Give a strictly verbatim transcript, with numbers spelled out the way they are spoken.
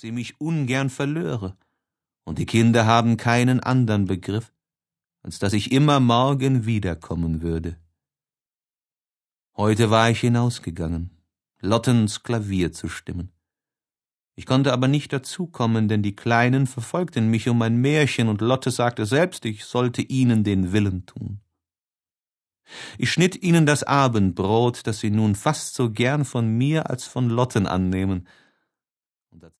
sie mich ungern verlöre, und die Kinder haben keinen andern Begriff, als dass ich immer morgen wiederkommen würde. Heute war ich hinausgegangen, Lottens Klavier zu stimmen. Ich konnte aber nicht dazukommen, denn die Kleinen verfolgten mich um ein Märchen, und Lotte sagte selbst, ich sollte ihnen den Willen tun. Ich schnitt ihnen das Abendbrot, das sie nun fast so gern von mir als von Lotten annehmen,